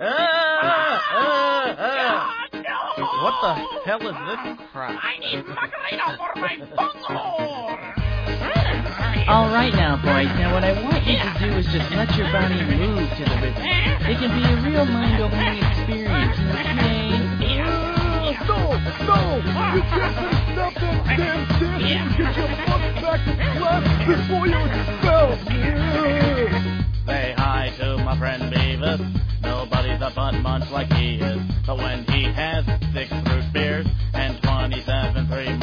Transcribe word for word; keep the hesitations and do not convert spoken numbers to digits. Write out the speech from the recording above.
What the hell is this crap? I need Macarena for my bunghole! All right now, boys. Now, what I want you to do is just let your body move to the rhythm. It can be a real mind-opening experience, okay? No, no! You can't stop that damn dance and get your butt back to class before you're expelled! Say hi to my friend Beavis. Nobody's a butt munch like he is. But when he has six root beers and twenty-seven three